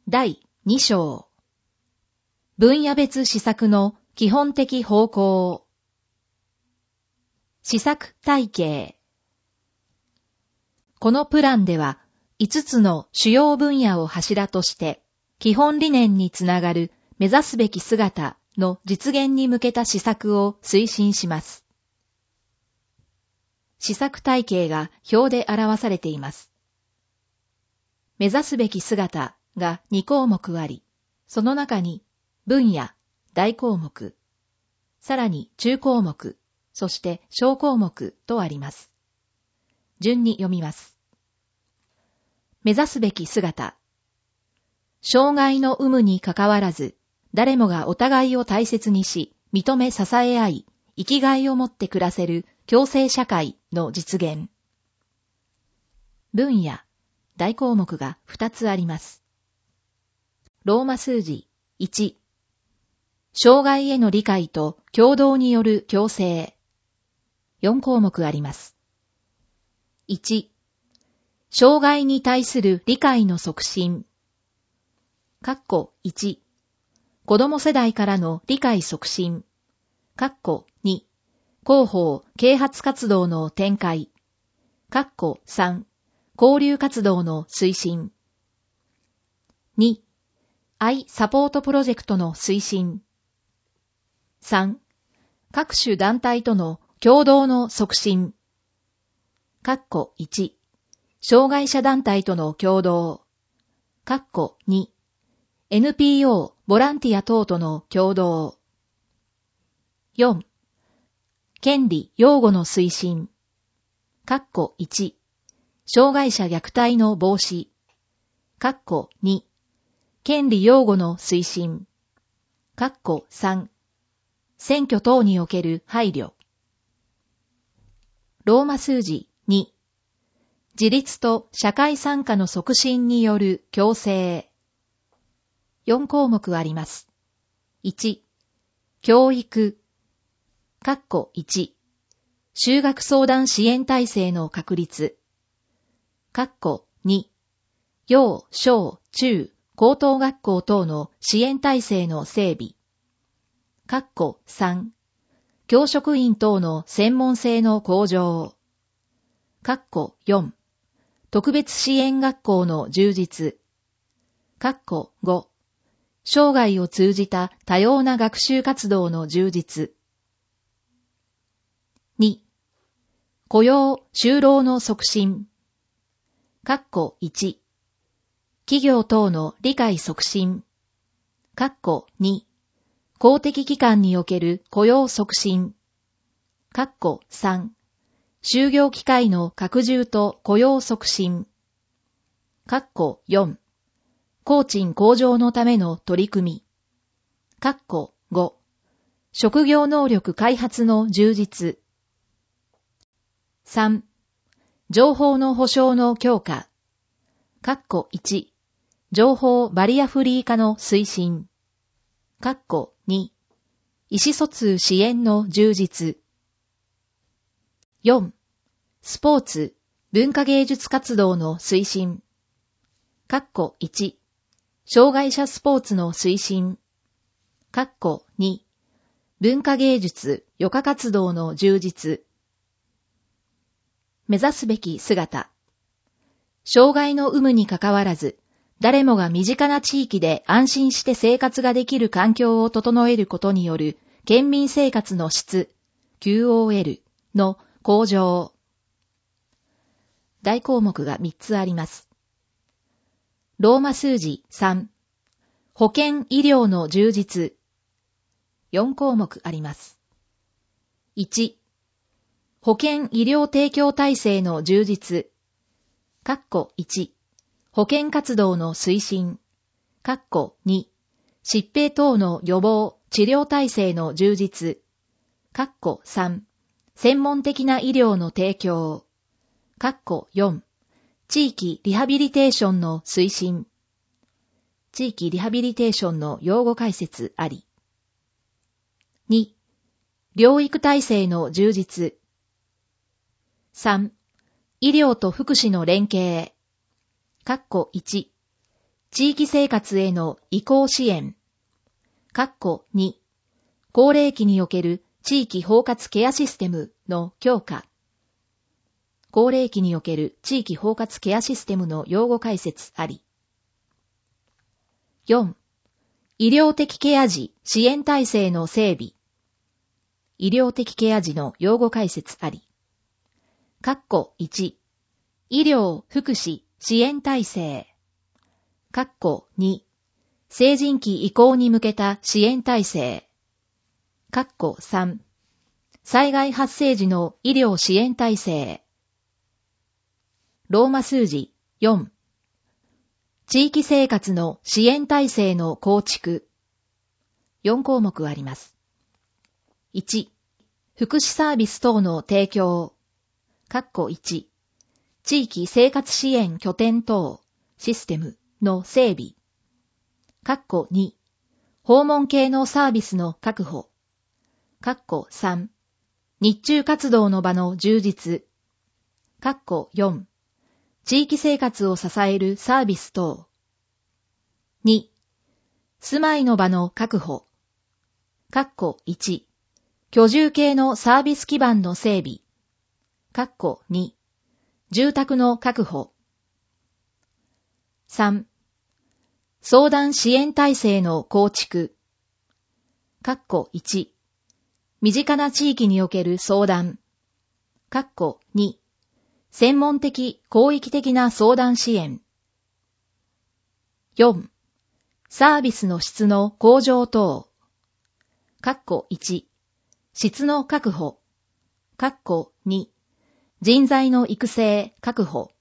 第2章。分野別施策の基本的方向。施策体系。このプランでは、5つの主要分野を柱として、基本理念につながる目指すべき姿の実現に向けた施策を推進します。施策体系が表で表されています。目指すべき姿が2項目あり、その中に分野、大項目、さらに中項目、そして小項目とあります。順に読みます。目指すべき姿。障害の有無にかかわらず、誰もがお互いを大切にし、認め支え合い、生きがいを持って暮らせる共生社会の実現。分野、大項目が2つあります。ローマ数字1。障害への理解と協働による共生。4項目あります。1。障害に対する理解の促進。1。子ども世代からの理解促進。2。広報・啓発活動の展開。3。交流活動の推進。2. 愛サポートプロジェクトの推進。3. 各種団体との共同の促進。1. 障害者団体との共同。2. NPO ボランティア等との共同。4. 権利擁護の推進。1. 障害者虐待の防止。2. 権利擁護の推進。3. 選挙等における配慮。ローマ数字2。自立と社会参加の促進による共生。4項目あります。1. 教育。1. 就学相談支援体制の確立。2. 幼、小、中、高等学校等の支援体制の整備。3. 教職員等の専門性の向上。4. 特別支援学校の充実。5. 生涯を通じた多様な学習活動の充実。2. 雇用・就労の促進。1. 企業等の理解促進。2. 公的機関における雇用促進。3. 就業機会の拡充と雇用促進。4. 工賃向上のための取り組み。5. 職業能力開発の充実。3. 情報の保障の強化。1. 情報バリアフリー化の推進。2. 意思疎通支援の充実。4. スポーツ、文化芸術活動の推進。1. 障害者スポーツの推進。2. 文化芸術、余暇活動の充実。目指すべき姿。障害の有無にかかわらず、誰もが身近な地域で安心して生活ができる環境を整えることによる県民生活の質、QOL の向上。大項目が3つあります。ローマ数字3。保健医療の充実。4項目あります。1. 保健医療提供体制の充実。1. 保健活動の推進。2. 疾病等の予防、治療体制の充実。3. 専門的な医療の提供。4. 地域リハビリテーションの推進。地域リハビリテーションの用語解説あり。2. 療育体制の充実。3. 医療と福祉の連携。1. 地域生活への移行支援。2、高齢期における地域包括ケアシステムの強化。高齢期における地域包括ケアシステムの用語解説あり。4、医療的ケア児支援体制の整備。医療的ケア児の用語解説あり。1、医療福祉支援体制。2、成人期移行に向けた支援体制。3、災害発生時の医療支援体制。ローマ数字4。地域生活の支援体制の構築。4項目あります。1、福祉サービス等の提供。1、地域生活支援拠点等、システムの整備。2、訪問系のサービスの確保。3、日中活動の場の充実。4、地域生活を支えるサービス等。2、住まいの場の確保。1、居住系のサービス基盤の整備。2、住宅の確保。3、相談支援体制の構築。1、身近な地域における相談。2、専門的広域的な相談支援。4、サービスの質の向上等。1、質の確保。2、人材の育成確保。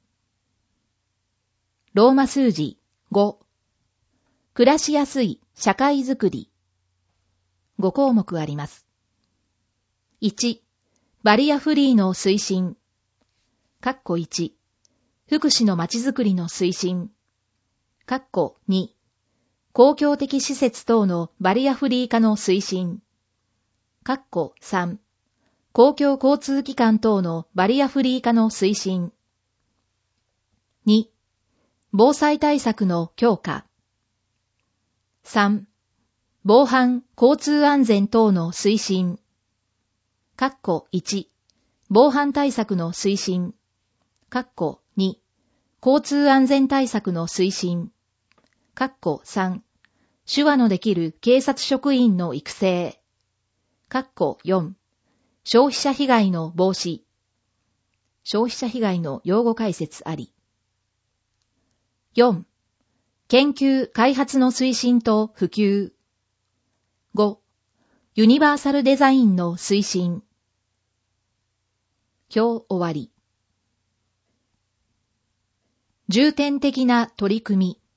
ローマ数字5。暮らしやすい社会づくり。5項目あります。1、バリアフリーの推進。1、福祉のまちづくりの推進。2、公共的施設等のバリアフリー化の推進。3、公共交通機関等のバリアフリー化の推進。2、防災対策の強化。3、防犯、交通安全等の推進。1、防犯対策の推進。2、交通安全対策の推進。3、手話のできる警察職員の育成。4、消費者被害の防止。消費者被害の用語解説あり。4、研究開発の推進と普及。5、ユニバーサルデザインの推進。表終わり。重点的な取り組み。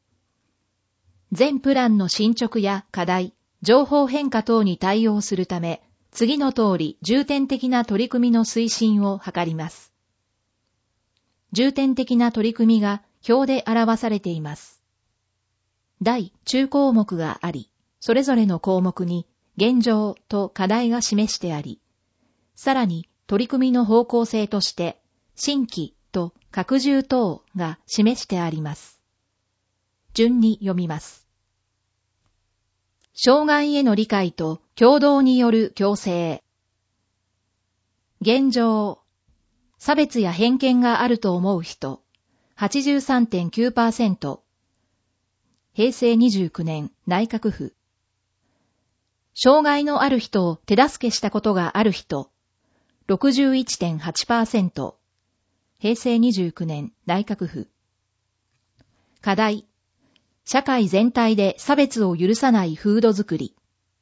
全プランの進捗や課題、情報変化等に対応するため、次の通り重点的な取り組みの推進を図ります。重点的な取り組みが表で表されています。大・中項目があり、それぞれの項目に現状と課題が示してあり、さらに取り組みの方向性として新規と拡充等が示してあります。順に読みます。障害への理解と協働による共生。現状。差別や偏見があると思う人。83.9%。平成29年内閣府。障害のある人を手助けしたことがある人。61.8%。平成29年内閣府。課題。社会全体で差別を許さない風土づくり。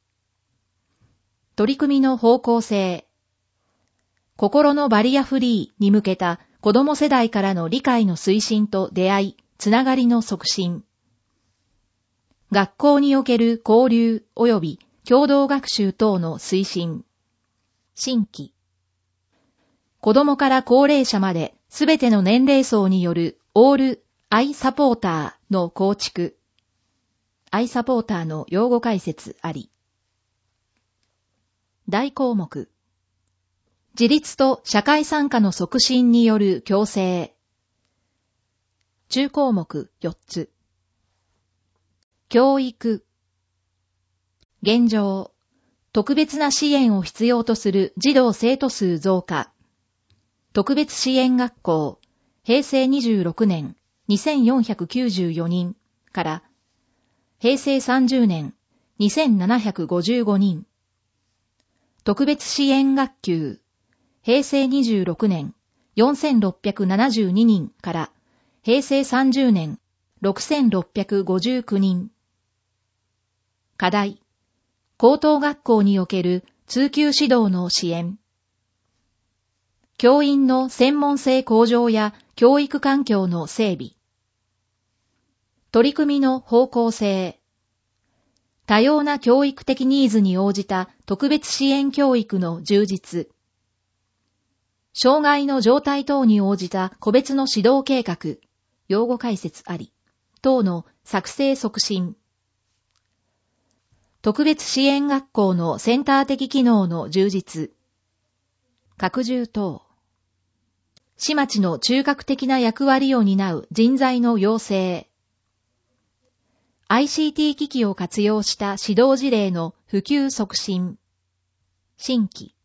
取り組みの方向性。心のバリアフリーに向けた子ども世代からの理解の推進と出会い、つながりの促進。学校における交流及び共同学習等の推進。新規。子どもから高齢者まですべての年齢層によるオールアイサポーターの構築。アイサポーターの用語解説あり。大項目。自立と社会参加の促進による共生。中項目4つ。 教育。現状、特別な支援を必要とする児童生徒数増加。特別支援学校、平成26年2494人から平成30年2755人。特別支援学級、平成26年4672人から平成30年6659人。課題、高等学校における通級指導の支援。教員の専門性向上や教育環境の整備。取り組みの方向性。多様な教育的ニーズに応じた特別支援教育の充実。障害の状態等に応じた個別の指導計画、用語解説あり、等の作成促進。特別支援学校のセンター的機能の充実。拡充等。市町の中核的な役割を担う人材の養成。ICT 機器を活用した指導事例の普及促進。新規。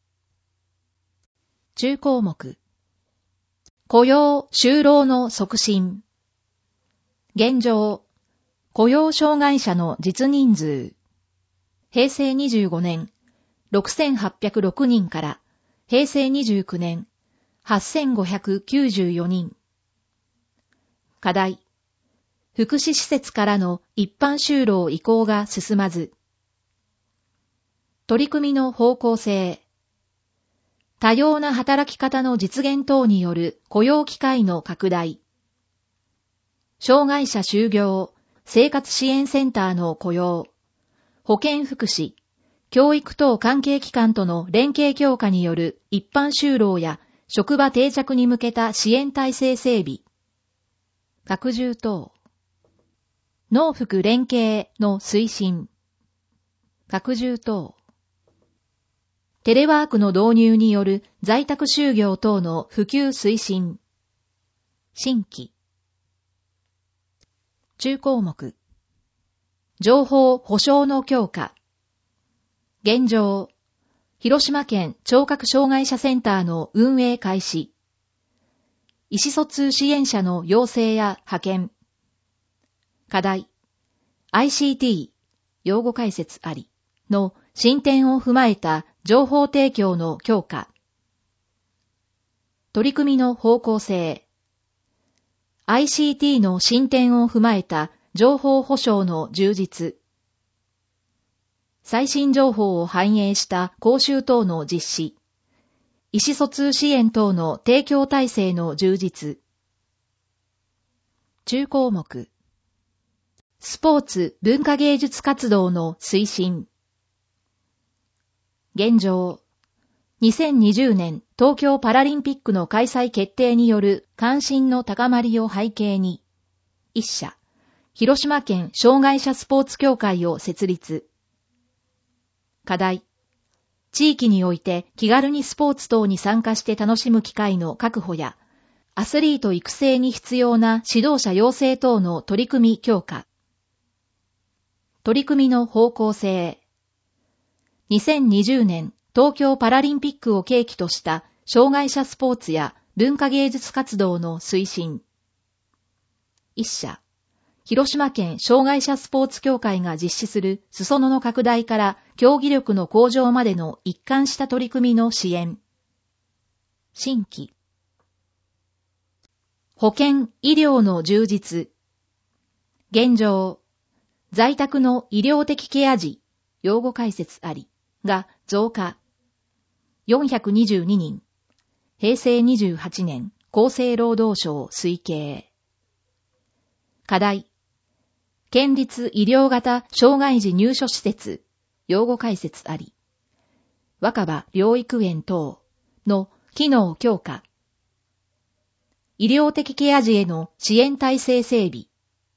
中項目。雇用・就労の促進。現状。雇用障害者の実人数。平成25年、6806人から平成29年、8594人。課題、福祉施設からの一般就労移行が進まず。取り組みの方向性。多様な働き方の実現等による雇用機会の拡大。障害者就業、生活支援センターの雇用。保健福祉、教育等関係機関との連携強化による一般就労や職場定着に向けた支援体制整備。拡充等。農福連携の推進。拡充等。テレワークの導入による在宅就業等の普及推進。新規。中項目。情報保障の強化。現状。広島県聴覚障害者センターの運営開始。意思疎通支援者の養成や派遣。課題。ICT、用語解説ありの進展を踏まえた情報提供の強化。取り組みの方向性。ICT の進展を踏まえた情報保障の充実。最新情報を反映した講習等の実施。意思疎通支援等の提供体制の充実。中項目。スポーツ・文化芸術活動の推進。現状。2020年東京パラリンピックの開催決定による関心の高まりを背景に、一社。広島県障害者スポーツ協会を設立。課題。地域において気軽にスポーツ等に参加して楽しむ機会の確保や、アスリート育成に必要な指導者養成等の取り組み強化。取り組みの方向性。2020年東京パラリンピックを契機とした障害者スポーツや文化芸術活動の推進。一社。広島県障害者スポーツ協会が実施する裾野の拡大から競技力の向上までの一貫した取り組みの支援。新規。保健・医療の充実。現状。在宅の医療的ケア児、用語解説ありが増加。422人。平成28年厚生労働省推計。課題。県立医療型障害児入所施設、用語解説あり。若葉療育園等の機能強化。医療的ケア児への支援体制整備。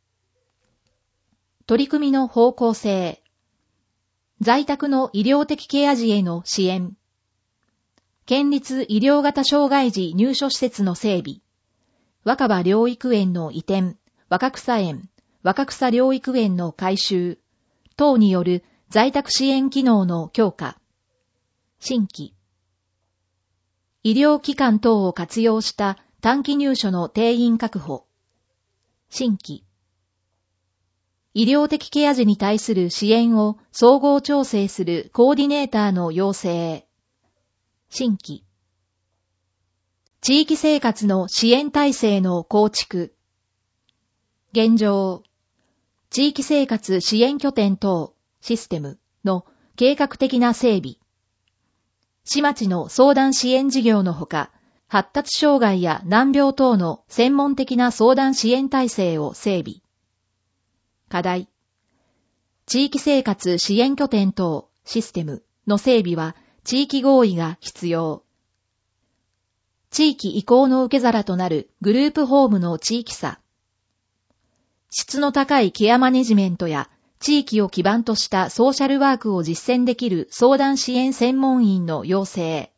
取り組みの方向性。在宅の医療的ケア児への支援。県立医療型障害児入所施設の整備。若葉療育園の移転、若草園、 若草療育園の改修等による在宅支援機能の強化。新規。医療機関等を活用した短期入所の定員確保。新規。医療的ケア児に対する支援を総合調整するコーディネーターの要請。新規。地域生活の支援体制の構築。現状。地域生活支援拠点等システムの計画的な整備。市町の相談支援事業のほか、発達障害や難病等の専門的な相談支援体制を整備。課題。地域生活支援拠点等システムの整備は地域合意が必要。地域移行の受け皿となるグループホームの地域差。質の高いケアマネジメントや地域を基盤としたソーシャルワークを実践できる相談支援専門員の養成。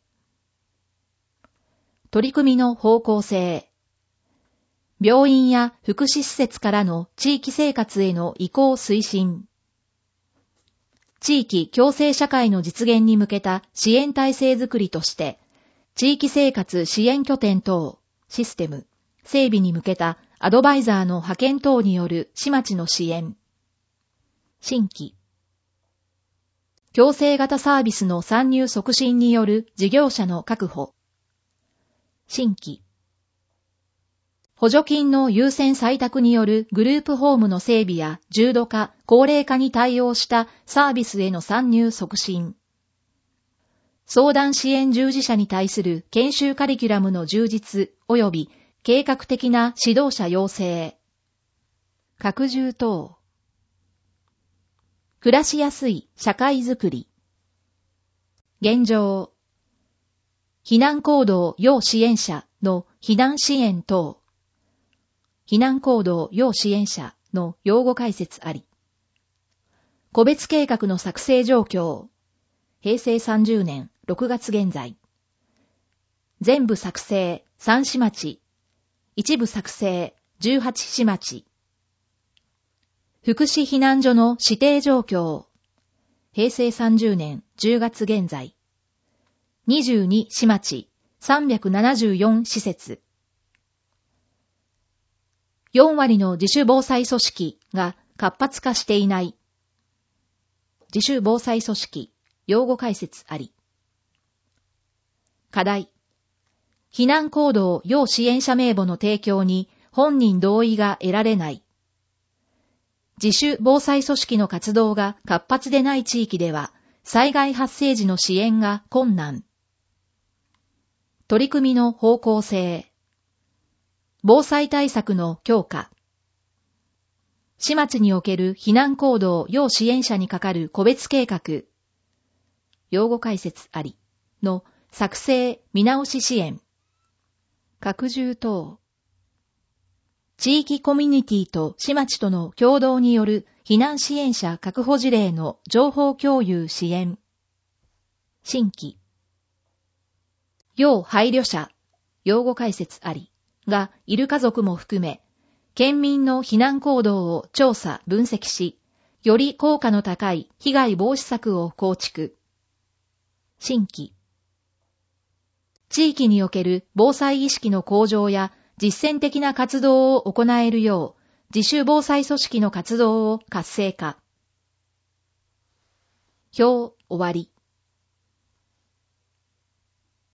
取り組みの方向性。病院や福祉施設からの地域生活への移行推進。地域共生社会の実現に向けた支援体制づくりとして、地域生活支援拠点等、システム、整備に向けたアドバイザーの派遣等による市町の支援。新規。共生型サービスの参入促進による事業者の確保。新規。補助金の優先採択によるグループホームの整備や重度化、高齢化に対応したサービスへの参入促進。相談支援従事者に対する研修カリキュラムの充実及び計画的な指導者養成。拡充等。暮らしやすい社会づくり。現状。避難行動要支援者の避難支援等。避難行動要支援者の用語解説あり。個別計画の作成状況。平成30年6月現在。全部作成3市町。一部作成18市町。福祉避難所の指定状況。平成30年10月現在。22市町374施設。4割の自主防災組織が活発化していない。自主防災組織、用語解説あり。課題。避難行動要支援者名簿の提供に本人同意が得られない。自主防災組織の活動が活発でない地域では、災害発生時の支援が困難。取り組みの方向性。防災対策の強化。市町における避難行動要支援者にかかる個別計画。用語解説ありの作成見直し支援。拡充等。地域コミュニティと市町との共同による避難支援者確保事例の情報共有支援。新規。要配慮者、用語解説ありがいる家族も含め、県民の避難行動を調査・分析し、より効果の高い被害防止策を構築。新規。地域における防災意識の向上や実践的な活動を行えるよう、自主防災組織の活動を活性化。表終わり。